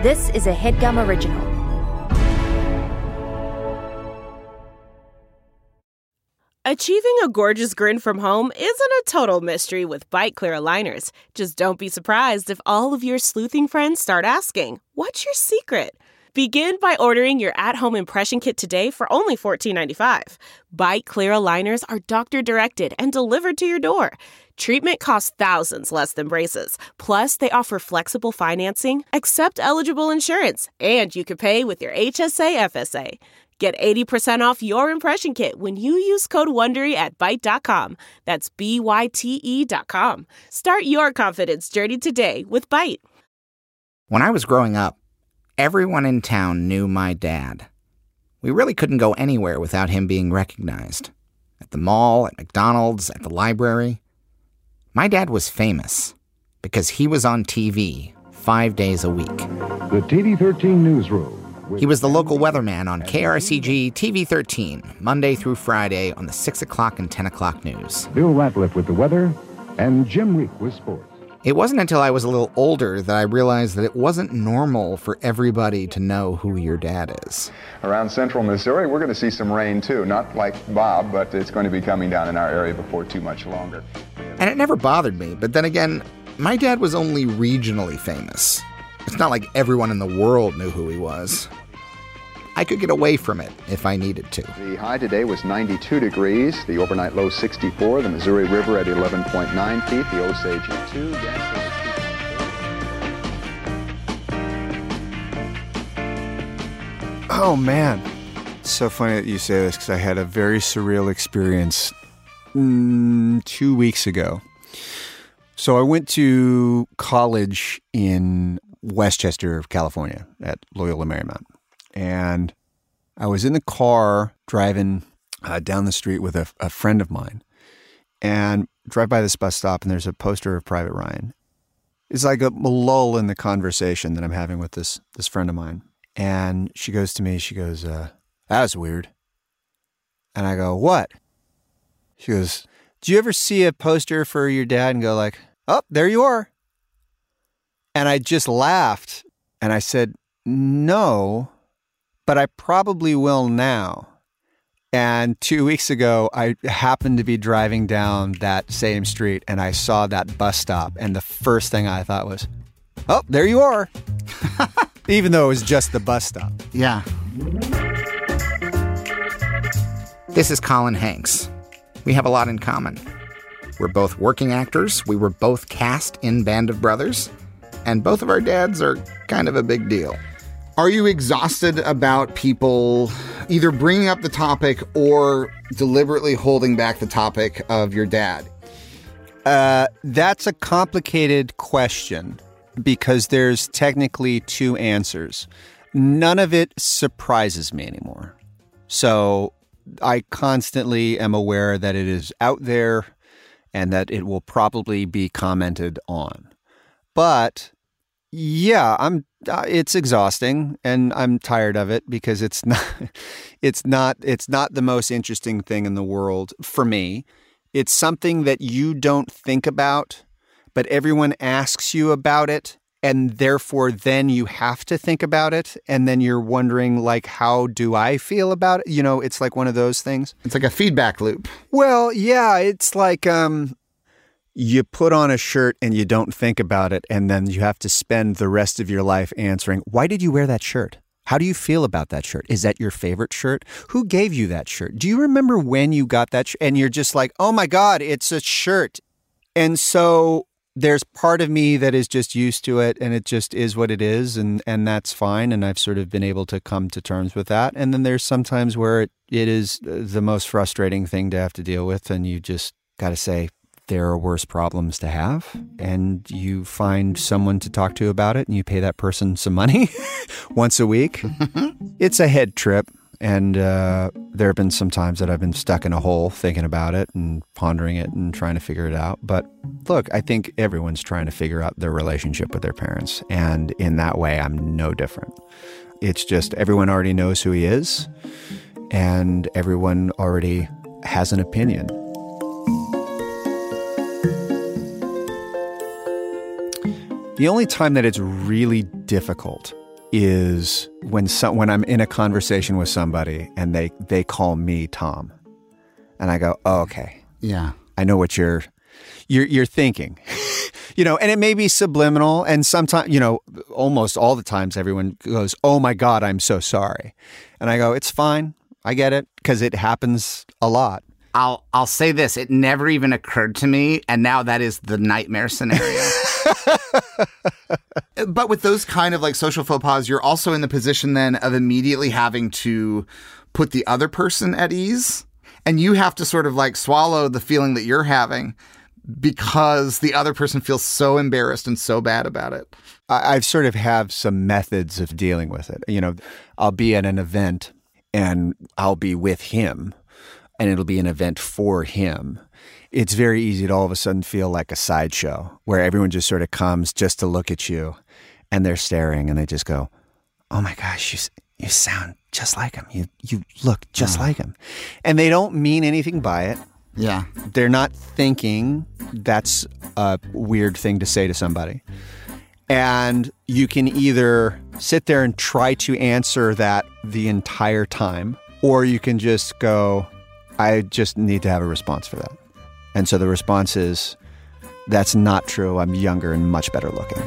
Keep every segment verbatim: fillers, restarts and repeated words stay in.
This is a HeadGum original. Achieving a gorgeous grin from home isn't a total mystery with Byte Clear aligners. Just don't be surprised if all of your sleuthing friends start asking, "What's your secret?" Begin by ordering your at-home impression kit today for only fourteen ninety-five. Byte Clear aligners are doctor-directed and delivered to your door. Treatment costs thousands less than braces. Plus, they offer flexible financing, accept eligible insurance, and you can pay with your H S A F S A. Get eighty percent off your impression kit when you use code WONDERY at byte dot com. That's B Y T E dot com. Start your confidence journey today with Byte. When I was growing up, everyone in town knew my dad. We really couldn't go anywhere without him being recognized. At the mall, at McDonald's, at the library. My dad was famous because he was on T V five days a week. The T V thirteen Newsroom. He was the local weatherman on K R C G T V thirteen, Monday through Friday on the six o'clock and ten o'clock news. Bill Ratliff with the weather, and Jim Reek with sports. It wasn't until I was a little older that I realized that it wasn't normal for everybody to know who your dad is. Around central Missouri, we're going to see some rain too. Not like Bob, but it's going to be coming down in our area before too much longer. And it never bothered me, but then again, my dad was only regionally famous. It's not like everyone in the world knew who he was. I could get away from it if I needed to. The high today was ninety-two degrees, the overnight low sixty-four, the Missouri River at eleven point nine feet, the Osage at two, gas Oh, man. It's so funny that you say this because I had a very surreal experience mm, two weeks ago. So I went to college in Westchester, California at Loyola Marymount. And I was in the car driving uh, down the street with a, a friend of mine and drive by this bus stop and there's a poster of Private Ryan. It's like a lull in the conversation that I'm having with this this friend of mine. And she goes to me, she goes, uh, that was weird. And I go, what? She goes, do you ever see a poster for your dad and go like, oh, there you are? And I just laughed and I said, no, but I probably will now. And two weeks ago, I happened to be driving down that same street and I saw that bus stop. And the first thing I thought was, oh, there you are. Even though it was just the bus stop. Yeah. This is Colin Hanks. We have a lot in common. We're both working actors. We were both cast in Band of Brothers. And both of our dads are kind of a big deal. Are you exhausted about people either bringing up the topic or deliberately holding back the topic of your dad? Uh, that's a complicated question because there's technically two answers. None of it surprises me anymore. So I constantly am aware that it is out there and that it will probably be commented on. But yeah, I'm. Uh, it's exhausting, and I'm tired of it because it's not. It's not. It's not the most interesting thing in the world for me. It's something that you don't think about, but everyone asks you about it, and therefore then you have to think about it, and then you're wondering, like, how do I feel about it? You know, it's like one of those things. It's like a feedback loop. Well, yeah, it's like um. You put on a shirt and you don't think about it, and then you have to spend the rest of your life answering, why did you wear that shirt? How do you feel about that shirt? Is that your favorite shirt? Who gave you that shirt? Do you remember when you got that shirt? And you're just like, oh my God, it's a shirt. And so there's part of me that is just used to it, and it just is what it is, and, and that's fine, and I've sort of been able to come to terms with that. And then there's sometimes where it, it is the most frustrating thing to have to deal with, and you just got to say, there are worse problems to have, and you find someone to talk to about it, and you pay that person some money once a week. It's a head trip, and uh, there have been some times that I've been stuck in a hole thinking about it and pondering it and trying to figure it out. But look, I think everyone's trying to figure out their relationship with their parents, and in that way, I'm no different. It's just everyone already knows who he is, and everyone already has an opinion. The only time that it's really difficult is when some, when I'm in a conversation with somebody and they, they call me Tom. And I go, oh, okay. Yeah. I know what you're you're you're thinking. You know, and it may be subliminal, and sometimes, you know, almost all the times everyone goes, "Oh my God, I'm so sorry." And I go, "It's fine. I get it," because it happens a lot. I'll I'll say this, it never even occurred to me, and now that is the nightmare scenario. But with those kind of like social faux pas, you're also in the position then of immediately having to put the other person at ease, and you have to sort of like swallow the feeling that you're having because the other person feels so embarrassed and so bad about it. I, I've sort of have some methods of dealing with it. You know, I'll be at an event and I'll be with him, and it'll be an event for him. It's very easy to all of a sudden feel like a sideshow where everyone just sort of comes just to look at you, and they're staring and they just go, "Oh my gosh, you you sound just like him. You you look just like him." And they don't mean anything by it. Yeah. They're not thinking that's a weird thing to say to somebody. And you can either sit there and try to answer that the entire time, or you can just go, I just need to have a response for that. And so the response is, that's not true. I'm younger and much better looking.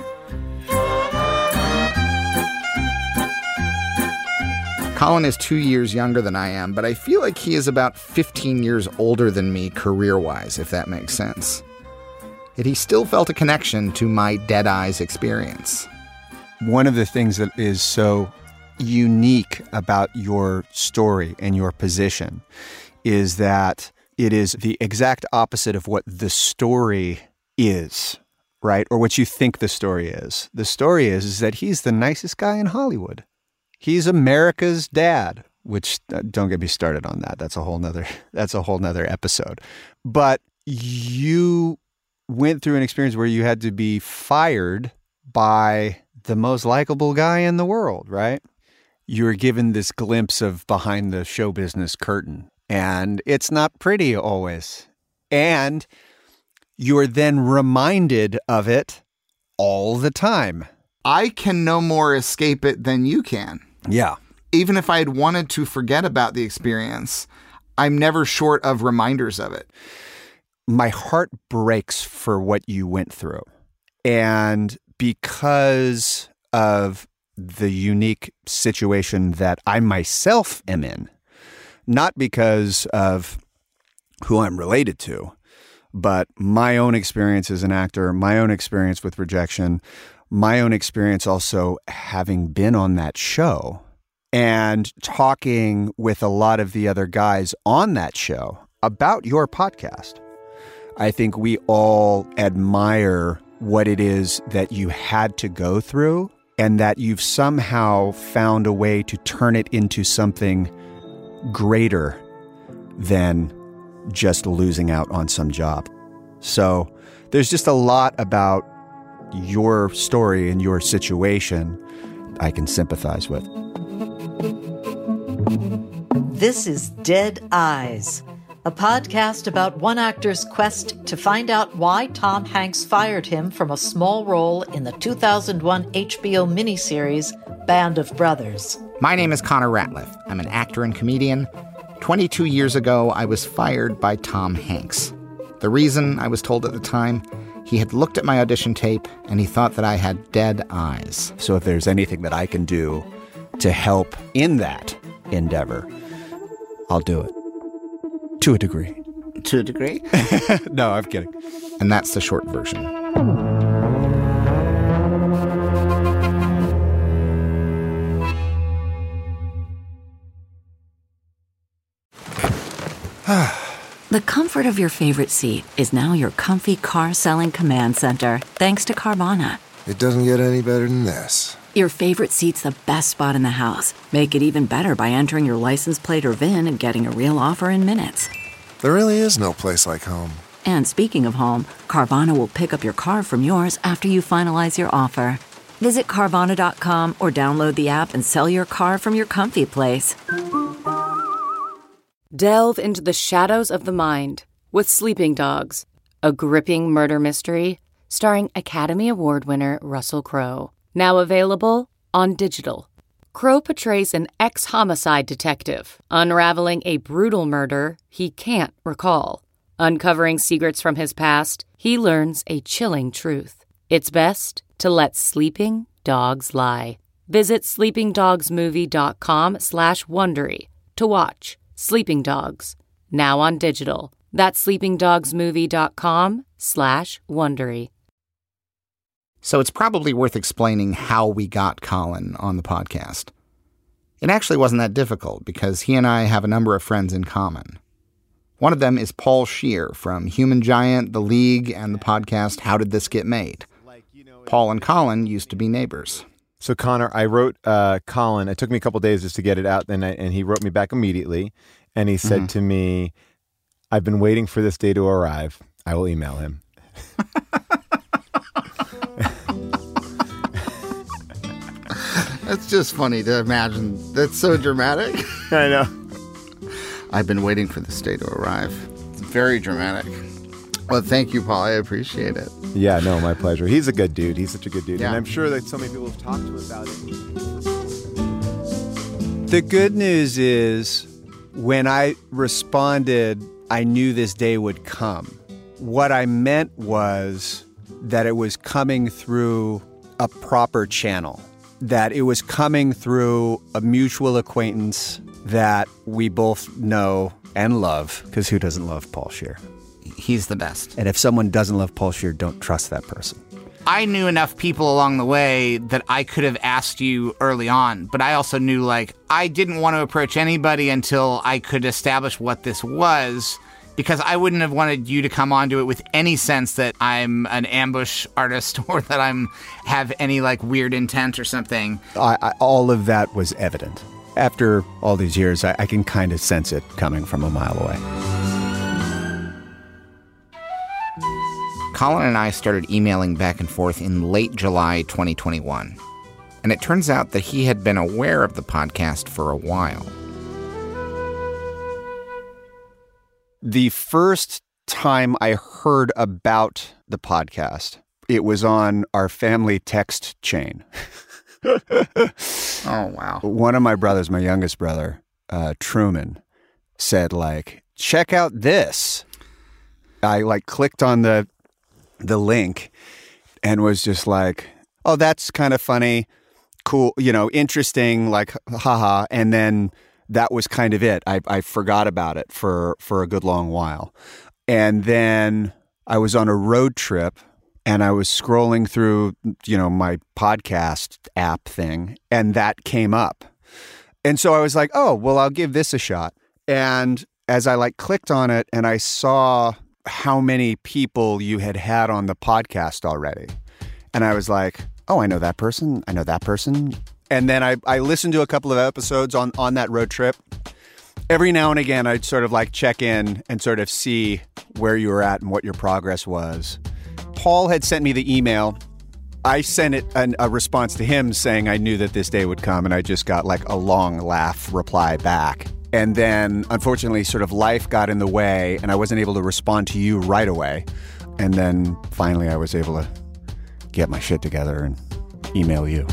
Colin is two years younger than I am, but I feel like he is about fifteen years older than me career-wise, if that makes sense. Yet he still felt a connection to my Dead Eyes experience. One of the things that is so unique about your story and your position is that it is the exact opposite of what the story is, right? Or what you think the story is. The story is, is that he's the nicest guy in Hollywood. He's America's dad, which uh, don't get me started on that. That's a whole nother, that's a whole nother episode. But you went through an experience where you had to be fired by the most likable guy in the world, right? You were given this glimpse of behind the show business curtain, and it's not pretty always. And you're then reminded of it all the time. I can no more escape it than you can. Yeah. Even if I had wanted to forget about the experience, I'm never short of reminders of it. My heart breaks for what you went through. And because of the unique situation that I myself am in, not because of who I'm related to, but my own experience as an actor, my own experience with rejection, my own experience also having been on that show and talking with a lot of the other guys on that show about your podcast. I think we all admire what it is that you had to go through and that you've somehow found a way to turn it into something greater than just losing out on some job. So there's just a lot about your story and your situation I can sympathize with. This is Dead Eyes, a podcast about one actor's quest to find out why Tom Hanks fired him from a small role in the two thousand one H B O miniseries Band of Brothers. My name is Connor Ratliff. I'm an actor and comedian. twenty-two years ago, I was fired by Tom Hanks. The reason, I was told at the time, he had looked at my audition tape and he thought that I had dead eyes. So if there's anything that I can do to help in that endeavor, I'll do it. To a degree. To a degree? No, I'm kidding. And that's the short version. The comfort of your favorite seat is now your comfy car selling command center, thanks to Carvana. It doesn't get any better than this. Your favorite seat's the best spot in the house. Make it even better by entering your license plate or V I N and getting a real offer in minutes. There really is no place like home. And speaking of home, Carvana will pick up your car from yours after you finalize your offer. Visit Carvana dot com or download the app and sell your car from your comfy place. Delve into the shadows of the mind with Sleeping Dogs, a gripping murder mystery starring Academy Award winner Russell Crowe. Now available on Digital. Crow portrays an ex-homicide detective unraveling a brutal murder he can't recall. Uncovering secrets from his past, he learns a chilling truth. It's best to let sleeping dogs lie. Visit sleepingdogsmovie.com slash Wondery to watch Sleeping Dogs, now on digital. That's sleepingdogsmovie.com slash Wondery. So it's probably worth explaining how we got Colin on the podcast. It actually wasn't that difficult because he and I have a number of friends in common. One of them is Paul Scheer from Human Giant, The League, and the podcast How Did This Get Made? Paul and Colin used to be neighbors. So, Connor, I wrote uh, Colin. It took me a couple days just to get it out, and, I, and he wrote me back immediately. And he said mm-hmm. to me, I've been waiting for this day to arrive. I will email him. That's just funny to imagine. That's so dramatic. I know. I've been waiting for this day to arrive. It's very dramatic. Well, thank you, Paul. I appreciate it. Yeah, no, my pleasure. He's a good dude. He's such a good dude. Yeah. And I'm sure that so many people have talked to him about it. The good news is when I responded, I knew this day would come. What I meant was that it was coming through a proper channel, that it was coming through a mutual acquaintance that we both know and love, because who doesn't love Paul Scheer? He's the best. And if someone doesn't love Paul Scheer, don't trust that person. I knew enough people along the way that I could have asked you early on, but I also knew, like, I didn't want to approach anybody until I could establish what this was, because I wouldn't have wanted you to come onto it with any sense that I'm an ambush artist or that I'm have any, like, weird intent or something. I, I, all of that was evident. After all these years, I, I can kind of sense it coming from a mile away. Colin and I started emailing back and forth in late July twenty twenty-one, and it turns out that he had been aware of the podcast for a while. The first time I heard about the podcast, it was on our family text chain. Oh, wow. One of my brothers, my youngest brother, uh, Truman, said, like, check out this. I, like, clicked on the the link and was just like, oh, that's kind of funny, cool, you know, interesting, like, haha. And then that was kind of it. I, I forgot about it for, for a good long while. And then I was on a road trip and I was scrolling through, you know, my podcast app thing, and that came up. And so I was like, oh, well, I'll give this a shot. And as I, like, clicked on it and I saw how many people you had had on the podcast already. And I was like, oh, I know that person. I know that person. And then I, I listened to a couple of episodes on, on that road trip. Every now and again, I'd sort of like check in and sort of see where you were at and what your progress was. Paul had sent me the email. I sent it an, a response to him saying I knew that this day would come, and I just got like a long laugh reply back. And then, unfortunately, sort of life got in the way, and I wasn't able to respond to you right away. And then, finally, I was able to get my shit together and email you.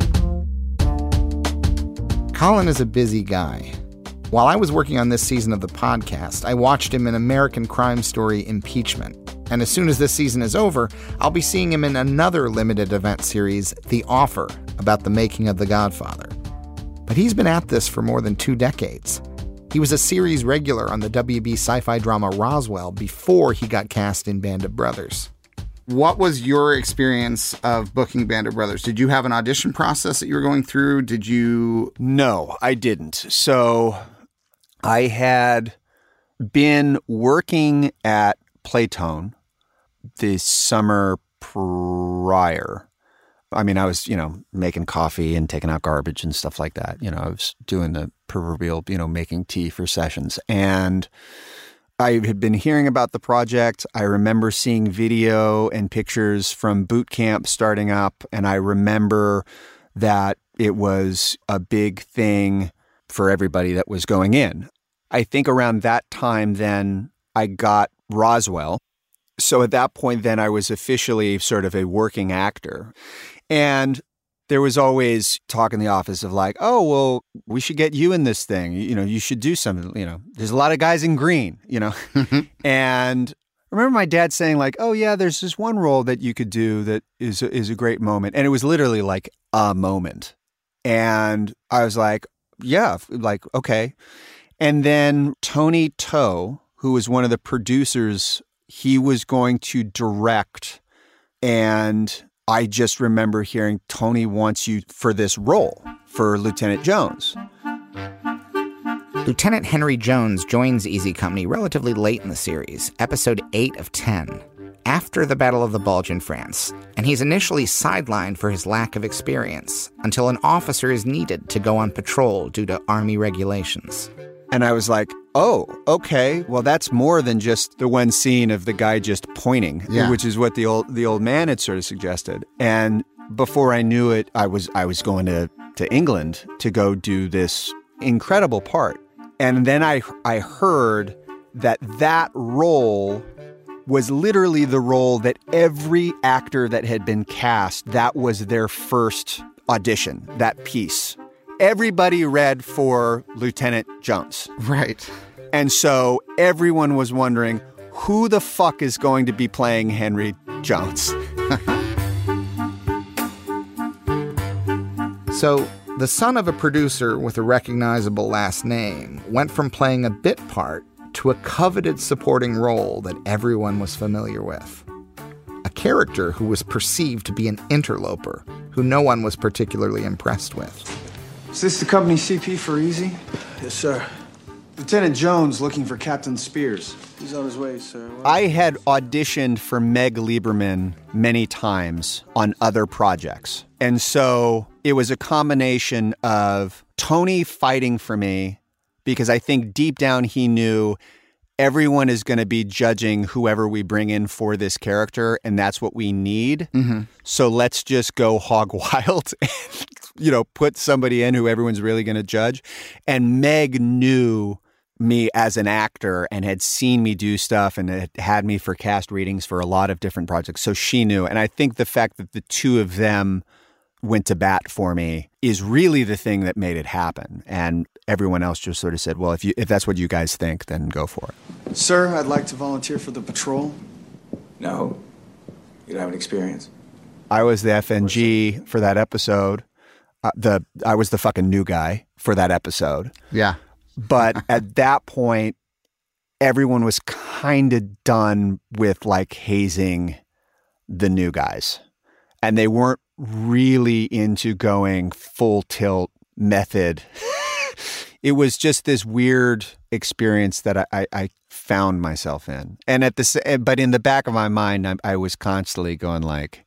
Colin is a busy guy. While I was working on this season of the podcast, I watched him in American Crime Story Impeachment. And as soon as this season is over, I'll be seeing him in another limited event series, The Offer, about the making of The Godfather. But he's been at this for more than two decades. He was a series regular on the W B sci-fi drama Roswell before he got cast in Band of Brothers. What was your experience of booking Band of Brothers? Did you have an audition process that you were going through? Did you... No, I didn't. So I had been working at Playtone the summer prior. I mean, I was, you know, making coffee and taking out garbage and stuff like that. You know, I was doing the proverbial, you know, making tea for sessions. And I had been hearing about the project. I remember seeing video and pictures from boot camp starting up. And I remember that it was a big thing for everybody that was going in. I think around that time, then I got Roswell. So at that point, then I was officially sort of a working actor. And there was always talk in the office of like, oh, well, we should get you in this thing. You know, you should do something. You know, there's a lot of guys in green, you know. And I remember my dad saying like, oh, yeah, there's this one role that you could do that is, is a great moment. And it was literally like a moment. And I was like, yeah, like, okay. And then Tony To, who was one of the producers, he was going to direct. And I just remember hearing, Tony wants you for this role, for Lieutenant Jones. Lieutenant Henry Jones joins Easy Company relatively late in the series, episode eight of ten, after the Battle of the Bulge in France, and he's initially sidelined for his lack of experience until an officer is needed to go on patrol due to Army regulations. And I was like, oh, okay, well, that's more than just the one scene of the guy just pointing, yeah. which is what the old the old man had sort of suggested. And before I knew it, I was I was going to, to England to go do this incredible part. And then I I heard that that role was literally the role that every actor that had been cast, that was their first audition, that piece. Everybody read for Lieutenant Jones. Right. And so everyone was wondering, who the fuck is going to be playing Henry Jones? So the son of a producer with a recognizable last name went from playing a bit part to a coveted supporting role that everyone was familiar with. A character who was perceived to be an interloper, who no one was particularly impressed with. Is this the company C P for Easy? Yes, sir. Lieutenant Jones looking for Captain Spears. He's on his way, sir. What? I had auditioned for Meg Lieberman many times on other projects. And so it was a combination of Tony fighting for me, because I think deep down he knew everyone is going to be judging whoever we bring in for this character, and that's what we need. Mm-hmm. So let's just go hog wild and, you know, put somebody in who everyone's really going to judge. And Meg knew me as an actor and had seen me do stuff and had had me for cast readings for a lot of different projects. So she knew. And I think the fact that the two of them went to bat for me is really the thing that made it happen. And everyone else just sort of said, well, if you if that's what you guys think, then go for it. Sir, I'd like to volunteer for the patrol. No, you don't have an experience. I was the F N G for that episode. Uh, the I was the fucking new guy for that episode. Yeah. But at that point, everyone was kind of done with like hazing the new guys. And they weren't really into going full tilt method. It was just this weird experience that I, I, I found myself in. And at the but in the back of my mind, I, I was constantly going like,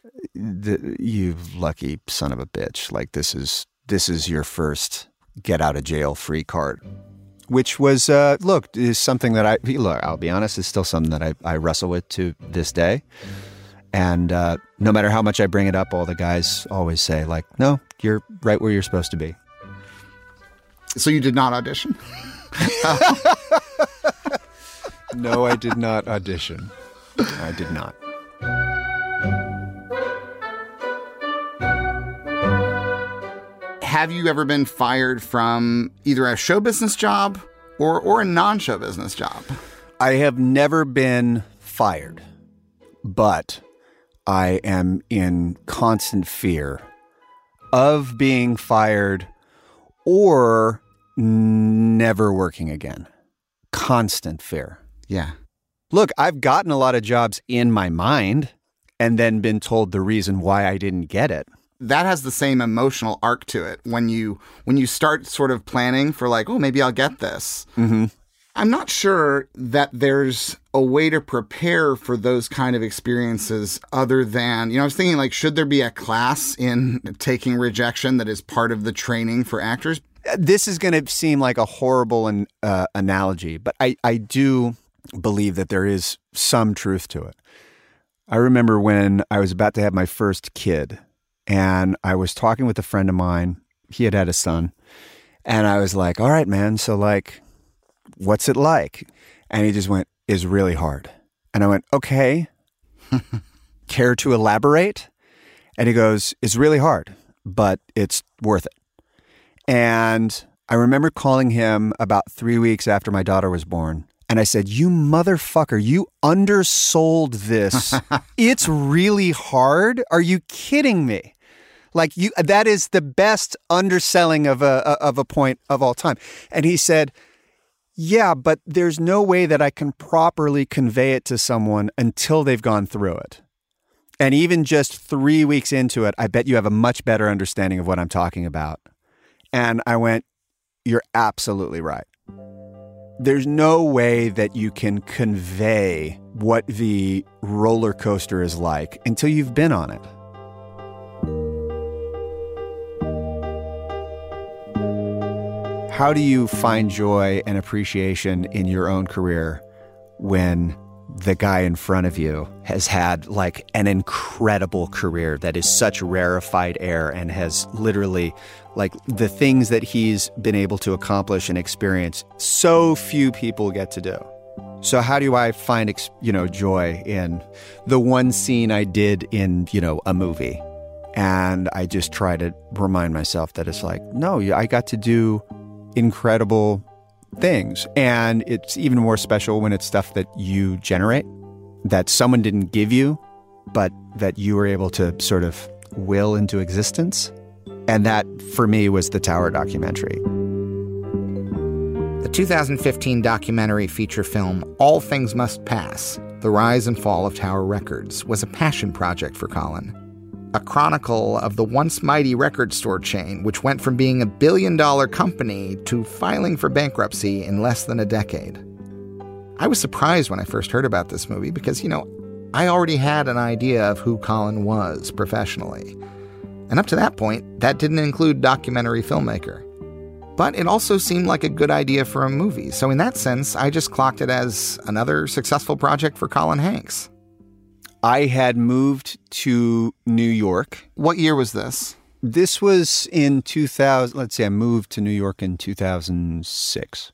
the, you lucky son of a bitch. Like this is this is your first get out of jail free card, which was, uh, look, is something that I, look, I'll be honest, is still something that I, I wrestle with to this day. And uh, no matter how much I bring it up, all the guys always say like, no, you're right where you're supposed to be. So you did not audition? No, I did not audition. I did not. Have you ever been fired from either a show business job or, or a non-show business job? I have never been fired, but I am in constant fear of being fired or never working again. Constant fear. Yeah. Look, I've gotten a lot of jobs in my mind and then been told the reason why I didn't get it. That has the same emotional arc to it. When you when you start sort of planning for like, oh, maybe I'll get this. Mm-hmm. I'm not sure that there's a way to prepare for those kind of experiences other than, you know, I was thinking like, should there be a class in taking rejection that is part of the training for actors? This is going to seem like a horrible an, uh, analogy, but I, I do believe that there is some truth to it. I remember when I was about to have my first kid and I was talking with a friend of mine. He had had a son. And I was like, all right, man, so like, what's it like? And he just went, it's really hard. And I went, okay. Care to elaborate? And he goes, it's really hard. but it's worth it. And I remember calling him about three weeks after my daughter was born. And I said, you motherfucker, you undersold this. It's really hard. Are you kidding me? Like you, that is the best underselling of a, of a point of all time. And he said, yeah, but there's no way that I can properly convey it to someone until they've gone through it. And even just three weeks into it, I bet you have a much better understanding of what I'm talking about. And I went, you're absolutely right. There's no way that you can convey what the roller coaster is like until you've been on it. How do you find joy and appreciation in your own career when the guy in front of you has had like an incredible career that is such rarefied air and has literally like the things that he's been able to accomplish and experience, so few people get to do. So how do I find, you know, joy in the one scene I did in, you know, a movie? And I just try to remind myself that it's like, no, I got to do incredible things. And it's even more special when it's stuff that you generate, that someone didn't give you, but that you were able to sort of will into existence. And that, for me, was the Tower documentary. The two thousand fifteen documentary feature film, All Things Must Pass, The Rise and Fall of Tower Records, was a passion project for Colin. A chronicle of the once mighty record store chain, which went from being a billion-dollar company to filing for bankruptcy in less than a decade. I was surprised when I first heard about this movie because, you know, I already had an idea of who Colin was professionally. And up to that point, that didn't include documentary filmmaker. But it also seemed like a good idea for a movie. So in that sense, I just clocked it as another successful project for Colin Hanks. I had moved to New York. What year was this? This was in two thousand. Let's say I moved to New York in two thousand six.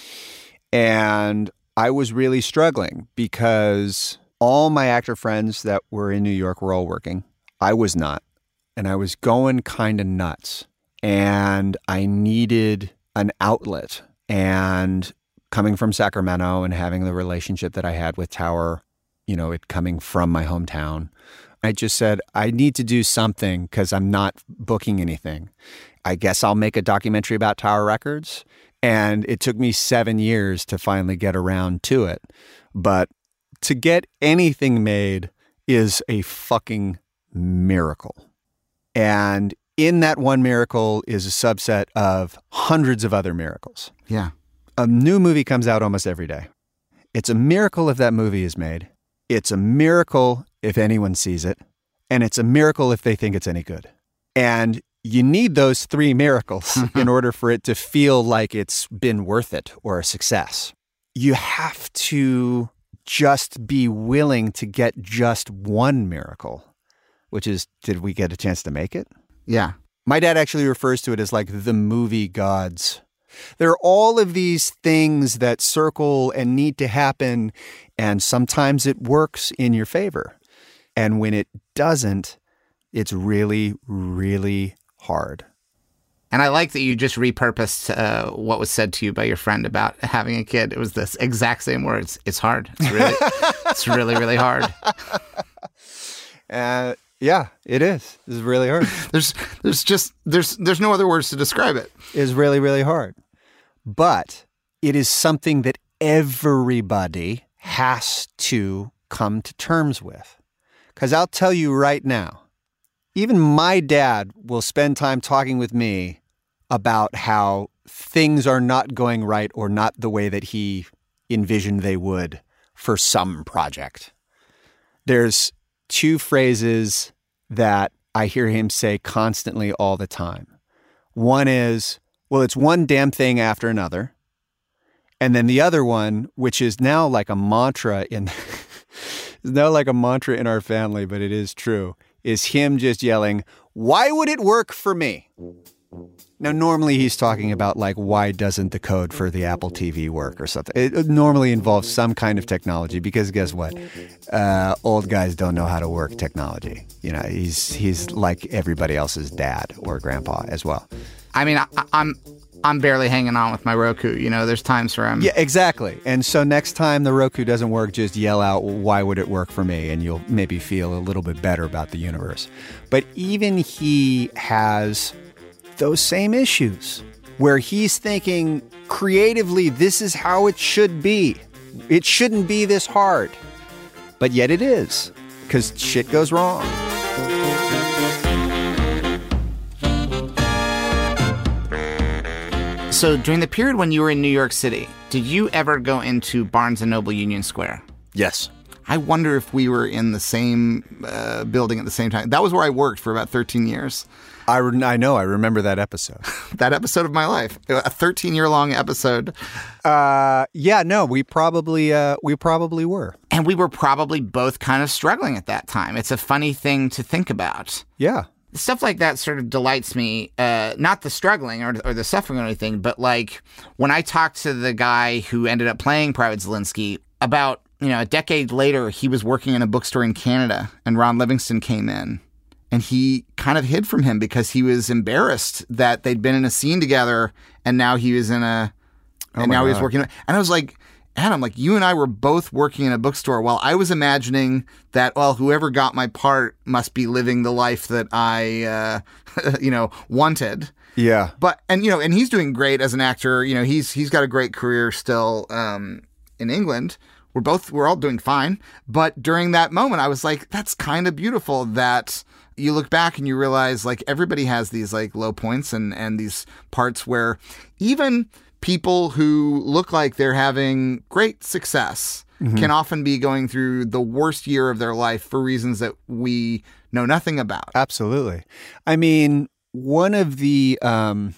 And I was really struggling because all my actor friends that were in New York were all working. I was not. And I was going kind of nuts. And I needed an outlet. And coming from Sacramento and having the relationship that I had with Tower, you know, it coming from my hometown, I just said, I need to do something because I'm not booking anything. I guess I'll make a documentary about Tower Records. And it took me seven years to finally get around to it. But to get anything made is a fucking miracle. And in that one miracle is a subset of hundreds of other miracles. Yeah. A new movie comes out almost every day. It's a miracle if that movie is made. It's a miracle if anyone sees it. And it's a miracle if they think it's any good. And you need those three miracles in order for it to feel like it's been worth it or a success. You have to just be willing to get just one miracle, which is, did we get a chance to make it? Yeah. My dad actually refers to it as like the movie gods. There are all of these things that circle and need to happen, and sometimes it works in your favor. And when it doesn't, it's really, really hard. And I like that you just repurposed uh, what was said to you by your friend about having a kid. It was the exact same words. It's hard. It's really, it's really, really hard. Uh, yeah, it is. It's really hard. There's, there's just, there's, there's no other words to describe it. It's really, really hard. But it is something that everybody has to come to terms with. Because I'll tell you right now, even my dad will spend time talking with me about how things are not going right or not the way that he envisioned they would for some project. There's two phrases that I hear him say constantly all the time. One is, well, it's one damn thing after another. And then the other one, which is now like a mantra in is now like a mantra in our family, but it is true, is him just yelling, why would it work for me? Now, normally he's talking about, like, why doesn't the code for the Apple T V work or something? It normally involves some kind of technology because guess what? Uh, old guys don't know how to work technology. You know, he's he's like everybody else's dad or grandpa as well. I mean, I, I'm I'm barely hanging on with my Roku. You know, there's times where I'm... Yeah, exactly. And so next time the Roku doesn't work, just yell out, why would it work for me? And you'll maybe feel a little bit better about the universe. But even he has those same issues where he's thinking creatively, this is how it should be. It shouldn't be this hard. But yet it is, because shit goes wrong. So during the period when you were in New York City, did you ever go into Barnes and Noble Union Square? Yes. I wonder if we were in the same uh, building at the same time. That was where I worked for about thirteen years. I, re- I know. I remember that episode. That episode of my life. A thirteen-year-long episode. Uh, yeah, no, we probably uh, we probably were. And we were probably both kind of struggling at that time. It's a funny thing to think about. Yeah. Stuff like that sort of delights me, uh, not the struggling or, or the suffering or anything, but like when I talked to the guy who ended up playing Private Zelensky, about, you know, a decade later, he was working in a bookstore in Canada and Ron Livingston came in and he kind of hid from him because he was embarrassed that they'd been in a scene together and now he was in a, oh and now God. he was working. And I was like, Adam, like you and I were both working in a bookstore while I was imagining that, well, whoever got my part must be living the life that I, uh, you know, wanted. Yeah. But, and, you know, and he's doing great as an actor. You know, he's, he's got a great career still um, in England. We're both, we're all doing fine. But during that moment, I was like, that's kind of beautiful that you look back and you realize like everybody has these like low points and, and these parts where even people who look like they're having great success mm-hmm. can often be going through the worst year of their life for reasons that we know nothing about. Absolutely. I mean, one of the, um,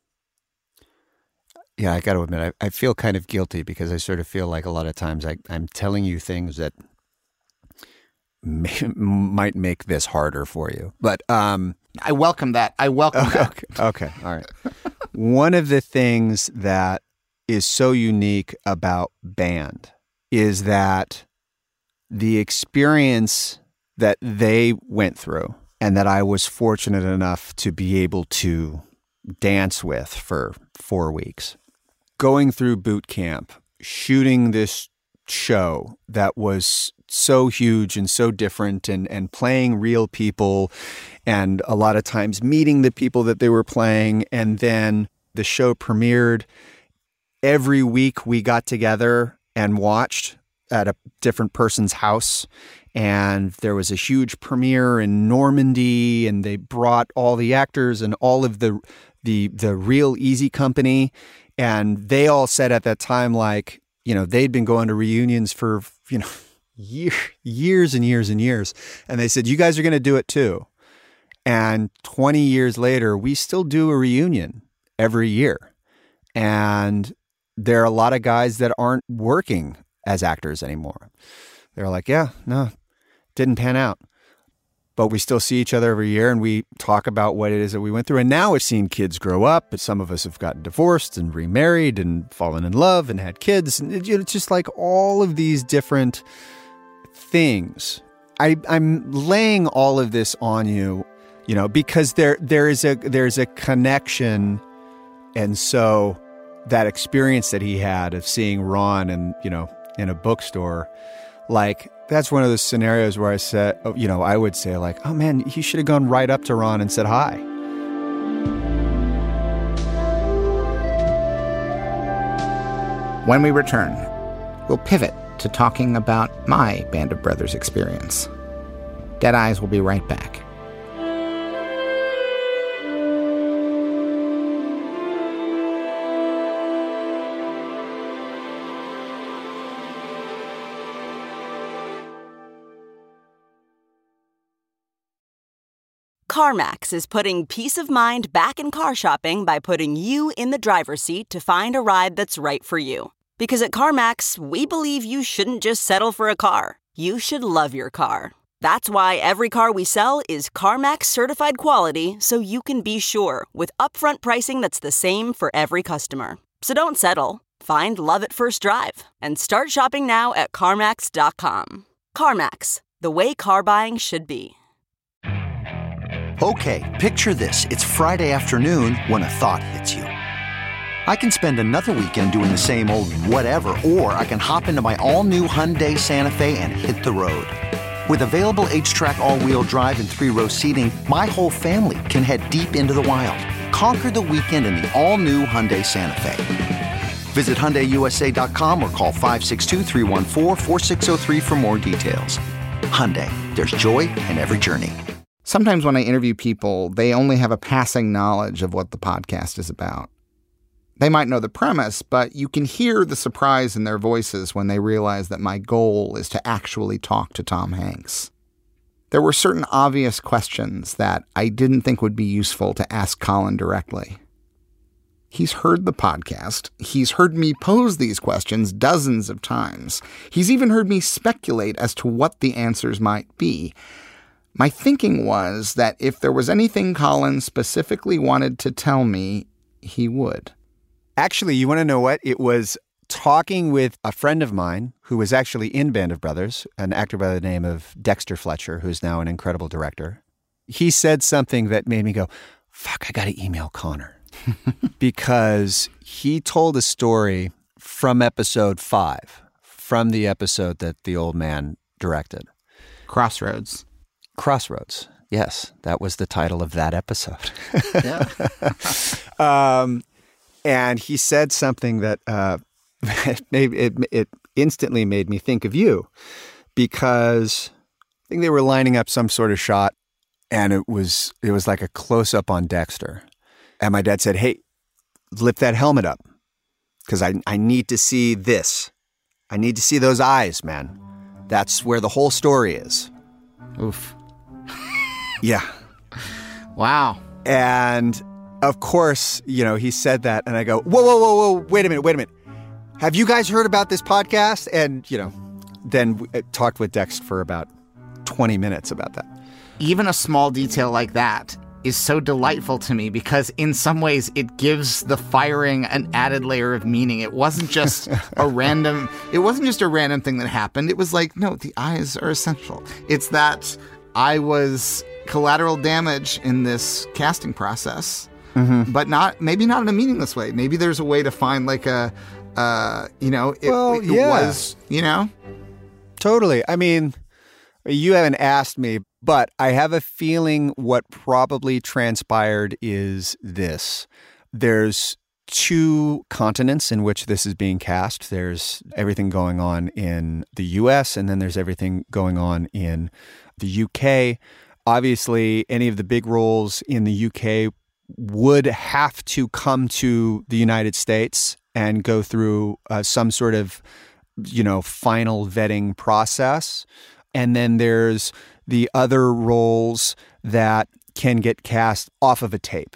yeah, I got to admit, I, I feel kind of guilty because I sort of feel like a lot of times I, I'm telling you things that may, might make this harder for you. But um, I welcome that. I welcome okay, that. Okay, okay, all right. One of the things that is so unique about band is that the experience that they went through and that I was fortunate enough to be able to dance with for four weeks, going through boot camp, shooting this show that was so huge and so different and, and playing real people and a lot of times meeting the people that they were playing. And then the show premiered. Every week we got together and watched at a different person's house. And there was a huge premiere in Normandy and they brought all the actors and all of the the the Real Easy Company. And they all said at that time, like, you know, they'd been going to reunions for, you know, year, years and years and years. And they said, you guys are going to do it too. And twenty years later, we still do a reunion every year. And there are a lot of guys that aren't working as actors anymore. They're like, yeah, no, didn't pan out. But we still see each other every year and we talk about what it is that we went through. And now we've seen kids grow up. Some of us have gotten divorced and remarried and fallen in love and had kids. And it's just like all of these different things. I, I'm laying all of this on you, you know, because there there is a there's a connection. And so that experience that he had of seeing Ron and, you know, in a bookstore, like, that's one of those scenarios where I said, you know, I would say like, oh man, he should have gone right up to Ron and said hi. When we return, we'll pivot to talking about my Band of Brothers experience. Dead Eyes will be right back. CarMax is putting peace of mind back in car shopping by putting you in the driver's seat to find a ride that's right for you. Because at CarMax, we believe you shouldn't just settle for a car. You should love your car. That's why every car we sell is CarMax certified quality, so you can be sure with upfront pricing that's the same for every customer. So don't settle. Find love at first drive and start shopping now at CarMax dot com. CarMax, the way car buying should be. Okay, picture this. It's Friday afternoon when a thought hits you. I can spend another weekend doing the same old whatever, or I can hop into my all-new Hyundai Santa Fe and hit the road. With available H-Track all-wheel drive and three-row seating, my whole family can head deep into the wild. Conquer the weekend in the all-new Hyundai Santa Fe. Visit Hyundai U S A dot com or call five six two, three one four, four six zero three for more details. Hyundai, there's joy in every journey. Sometimes when I interview people, they only have a passing knowledge of what the podcast is about. They might know the premise, but you can hear the surprise in their voices when they realize that my goal is to actually talk to Tom Hanks. There were certain obvious questions that I didn't think would be useful to ask Colin directly. He's heard the podcast. He's heard me pose these questions dozens of times. He's even heard me speculate as to what the answers might be. My thinking was that if there was anything Colin specifically wanted to tell me, he would. Actually, you want to know what? It was talking with a friend of mine who was actually in Band of Brothers, an actor by the name of Dexter Fletcher, who's now an incredible director. He said something that made me go, fuck, I got to email Connor. Because he told a story from episode five, from the episode that the old man directed. Crossroads. Crossroads. Yes, that was the title of that episode. Yeah. um, and he said something that uh, it, it, it instantly made me think of you, because I think they were lining up some sort of shot, and it was it was like a close-up on Dexter. And my dad said, hey, lift that helmet up, because I, I need to see this. I need to see those eyes, man. That's where the whole story is. Oof. Yeah. Wow. And of course, you know, he said that, and I go, whoa, whoa, whoa, whoa, wait a minute, wait a minute. Have you guys heard about this podcast? And, you know, then we talked with Dex for about twenty minutes about that. Even a small detail like that is so delightful to me, because in some ways it gives the firing an added layer of meaning. It wasn't just a random, it wasn't just a random thing that happened. It was like, no, the eyes are essential. It's that I was collateral damage in this casting process, mm-hmm. but not, maybe not in a meaningless way. Maybe there's a way to find like a, uh, you know, it, well, it, it yeah. was, you know? Totally. I mean, you haven't asked me, but I have a feeling what probably transpired is this. There's two continents in which this is being cast. There's everything going on in the U S, and then there's everything going on in the U K. Obviously, any of the big roles in the U K would have to come to the United States and go through uh, some sort of, you know, final vetting process. And then there's the other roles that can get cast off of a tape.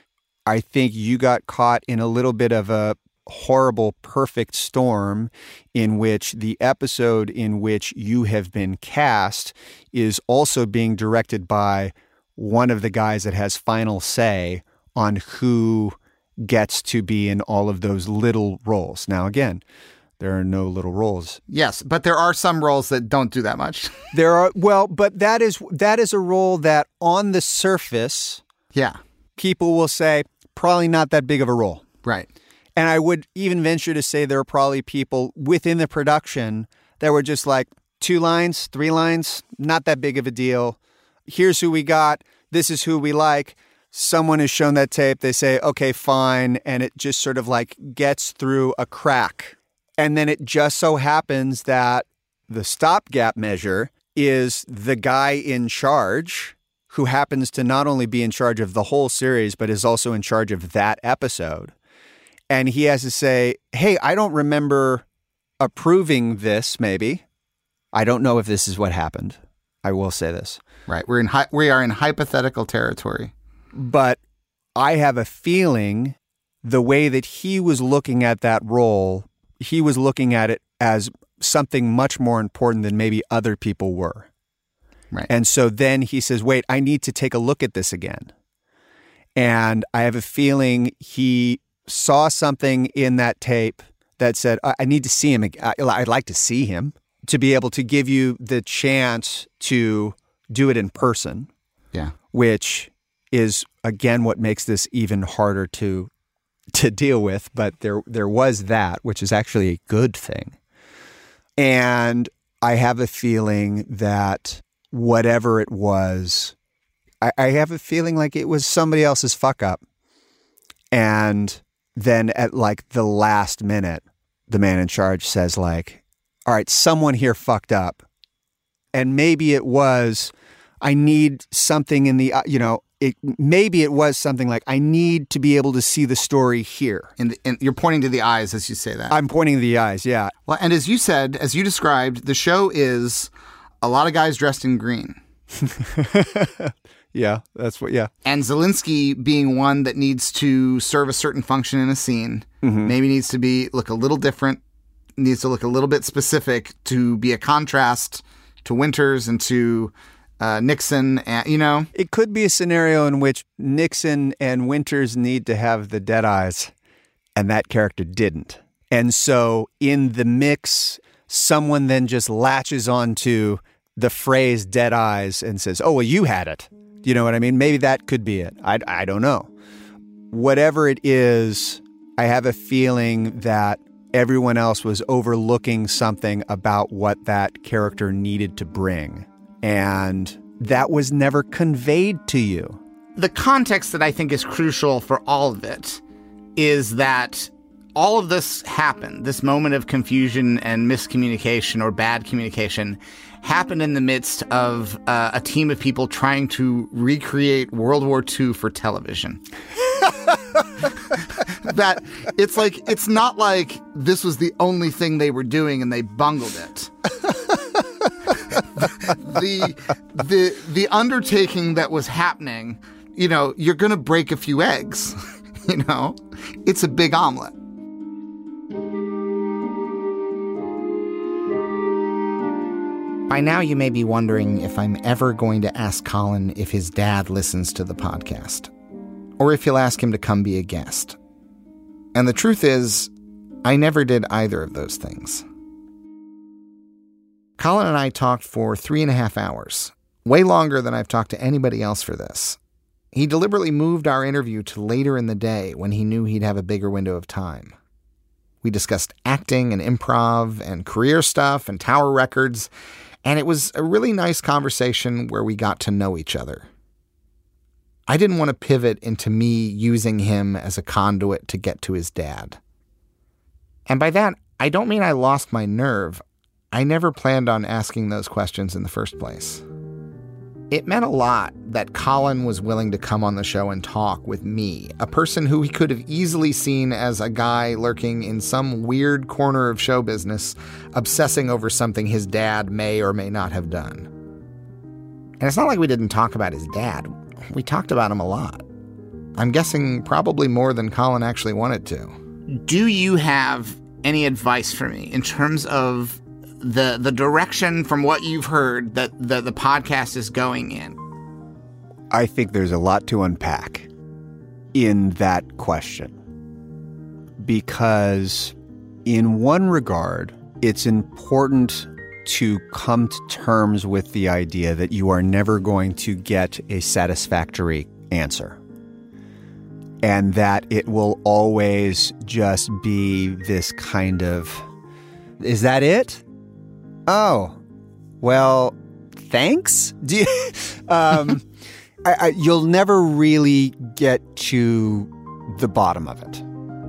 I think you got caught in a little bit of a horrible perfect storm in which the episode in which you have been cast is also being directed by one of the guys that has final say on who gets to be in all of those little roles. Now, again, there are no little roles. Yes, but there are some roles that don't do that much. There are, well, but that is that is a role that on the surface, yeah, people will say probably not that big of a role. Right. And I would even venture to say there are probably people within the production that were just like, two lines, three lines, not that big of a deal. Here's who we got. This is who we like. Someone has shown that tape. They say, okay, fine. And it just sort of like gets through a crack. And then it just so happens that the stopgap measure is the guy in charge who happens to not only be in charge of the whole series, but is also in charge of that episode. And he has to say, hey, I don't remember approving this, maybe. I don't know if this is what happened. I will say this. Right. We're in hi- we are in hypothetical territory. But I have a feeling the way that he was looking at that role, he was looking at it as something much more important than maybe other people were. Right. And so then he says, wait, I need to take a look at this again. And I have a feeling he saw something in that tape that said, I need to see him. I'd like to see him to be able to give you the chance to do it in person. Yeah. Which is, again, what makes this even harder to to deal with. But there there was that, which is actually a good thing. And I have a feeling that whatever it was, I, I have a feeling like it was somebody else's fuck up. And then at like the last minute, the man in charge says like, all right, someone here fucked up. And maybe it was, I need something in the, you know, it, maybe it was something like, I need to be able to see the story here. And, and you're pointing to the eyes as you say that. I'm pointing to the eyes, yeah. Well, and as you said, as you described, the show is a lot of guys dressed in green. Yeah, that's what, yeah. And Zelensky being one that needs to serve a certain function in a scene, mm-hmm. maybe needs to be look a little different, needs to look a little bit specific to be a contrast to Winters and to uh, Nixon, and, you know? It could be a scenario in which Nixon and Winters need to have the dead eyes, and that character didn't. And so in the mix, someone then just latches onto the phrase dead eyes and says, oh, well, you had it. You know what I mean? Maybe that could be it. I, I don't know. Whatever it is, I have a feeling that everyone else was overlooking something about what that character needed to bring. And that was never conveyed to you. The context that I think is crucial for all of it is that all of this happened, this moment of confusion and miscommunication or bad communication happened in the midst of uh, a team of people trying to recreate World War Two for television. That it's like, it's not like this was the only thing they were doing and they bungled it. the, the, the undertaking that was happening, you know, you're going to break a few eggs, you know, it's a big omelet. By now, you may be wondering if I'm ever going to ask Colin if his dad listens to the podcast, or if he'll ask him to come be a guest. And the truth is, I never did either of those things. Colin and I talked for three and a half hours, way longer than I've talked to anybody else for this. He deliberately moved our interview to later in the day when he knew he'd have a bigger window of time. We discussed acting and improv and career stuff and Tower Records, and it was a really nice conversation where we got to know each other. I didn't want to pivot into me using him as a conduit to get to his dad. And by that, I don't mean I lost my nerve. I never planned on asking those questions in the first place. It meant a lot that Colin was willing to come on the show and talk with me, a person who he could have easily seen as a guy lurking in some weird corner of show business, obsessing over something his dad may or may not have done. And it's not like we didn't talk about his dad. We talked about him a lot. I'm guessing probably more than Colin actually wanted to. Do you have any advice for me in terms of the the direction from what you've heard that the, the podcast is going in? I think there's a lot to unpack in that question. Because in one regard, it's important to come to terms with the idea that you are never going to get a satisfactory answer. And that it will always just be this kind of, is that it? Oh, well, thanks. Do you, um, I, I, you'll never really get to the bottom of it.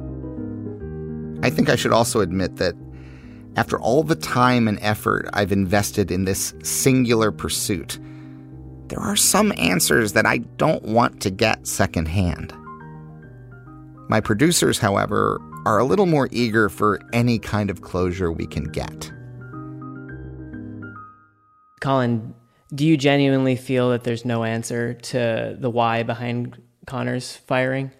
I think I should also admit that after all the time and effort I've invested in this singular pursuit, there are some answers that I don't want to get secondhand. My producers, however, are a little more eager for any kind of closure we can get. Colin, do you genuinely feel that there's no answer to the why behind Connor's firing?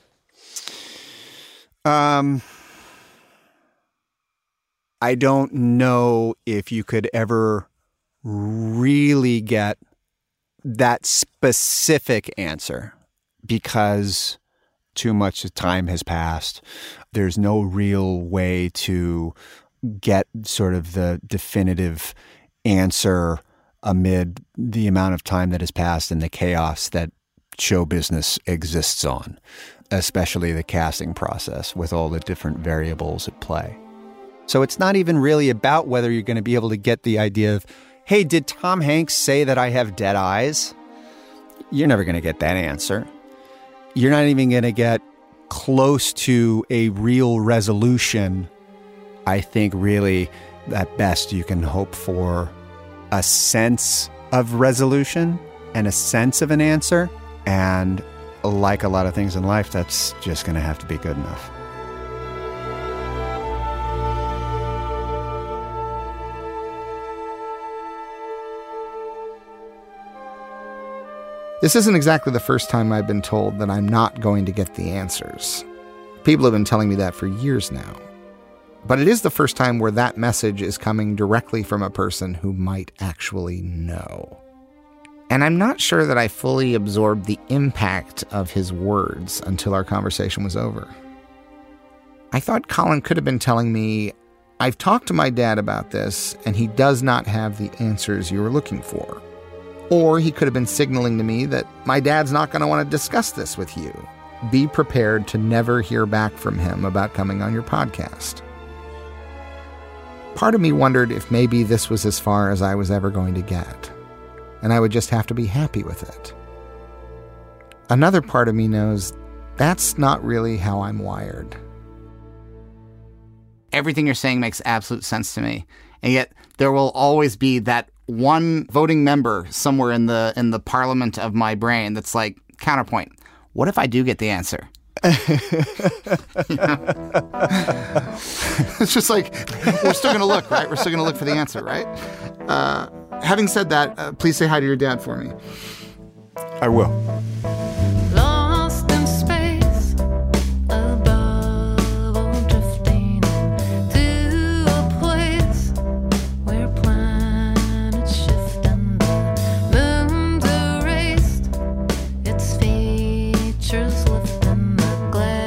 Um, I don't know if you could ever really get that specific answer because too much time has passed. There's no real way to get sort of the definitive answer amid the amount of time that has passed and the chaos that show business exists on, especially the casting process with all the different variables at play. So it's not even really about whether you're going to be able to get the idea of, hey, did Tom Hanks say that I have dead eyes? You're never going to get that answer. You're not even going to get close to a real resolution. I think really at best you can hope for a sense of resolution and a sense of an answer. And like a lot of things in life, that's just going to have to be good enough. This isn't exactly the first time I've been told that I'm not going to get the answers. People have been telling me that for years now. But it is the first time where that message is coming directly from a person who might actually know. And I'm not sure that I fully absorbed the impact of his words until our conversation was over. I thought Colin could have been telling me, I've talked to my dad about this, and he does not have the answers you were looking for. Or he could have been signaling to me that my dad's not going to want to discuss this with you. Be prepared to never hear back from him about coming on your podcast. Part of me wondered if maybe this was as far as I was ever going to get, and I would just have to be happy with it. Another part of me knows that's not really how I'm wired. Everything you're saying makes absolute sense to me, and yet there will always be that one voting member somewhere in the in the parliament of my brain that's like, counterpoint, what if I do get the answer? You know? It's just like, we're still going to look, right? We're still going to look for the answer, right? Uh, having said that, uh, please say hi to your dad for me. I will. Lost in space, above or drifting to a place where planets shift and the moon's erased, its features lift in the glare.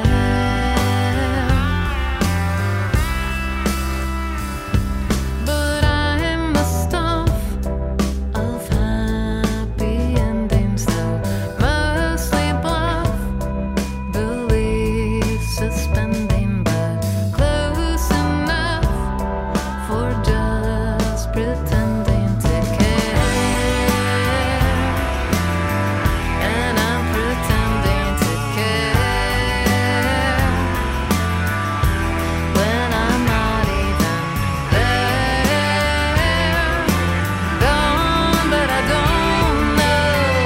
But I'm the stuff of happy endings, though mostly bluff, belief suspending, but close enough for just pretending to care. And I'm pretending to care when I'm not even there. Gone, but I don't know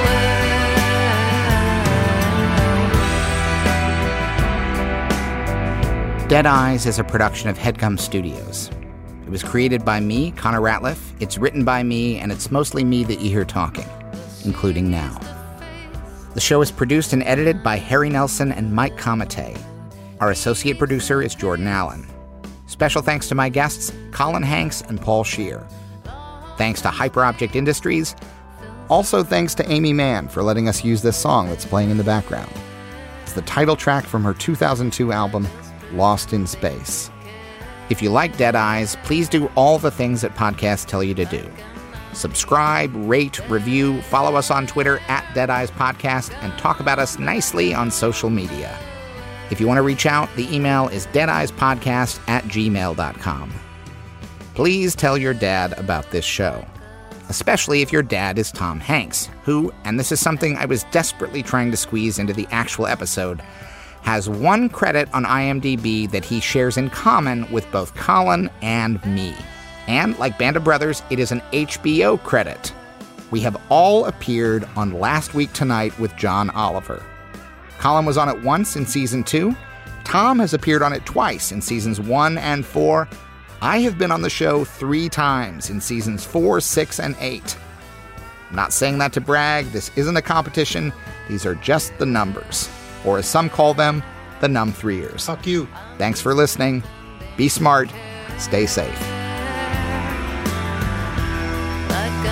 where. Dead Eyes is a production of HeadGum Studios. It was created by me, Connor Ratliff. It's written by me, and it's mostly me that you hear talking, including now. The show is produced and edited by Harry Nelson and Mike Comite. Our associate producer is Jordan Allen. Special thanks to my guests, Colin Hanks and Paul Scheer. Thanks to Hyperobject Industries. Also thanks to Amy Mann for letting us use this song that's playing in the background. It's the title track from her two thousand two album, Lost in Space. If you like Dead Eyes, please do all the things that podcasts tell you to do. Subscribe, rate, review, follow us on Twitter at Dead Eyes Podcast, and talk about us nicely on social media. If you want to reach out, the email is deadeyespodcast at gmail dot com. Please tell your dad about this show, especially if your dad is Tom Hanks, who, and this is something I was desperately trying to squeeze into the actual episode, has one credit on IMDb that he shares in common with both Colin and me. And, like Band of Brothers, it is an H B O credit. We have all appeared on Last Week Tonight with John Oliver. Colin was on it once in season two. Tom has appeared on it twice in seasons one and four. I have been on the show three times in seasons four, six, and eight. I'm not saying that to brag. This isn't a competition. These are just the numbers. Or as some call them, the num three-ers. Fuck you. Thanks for listening. Be smart. Stay safe. Like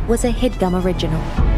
was a HeadGum original.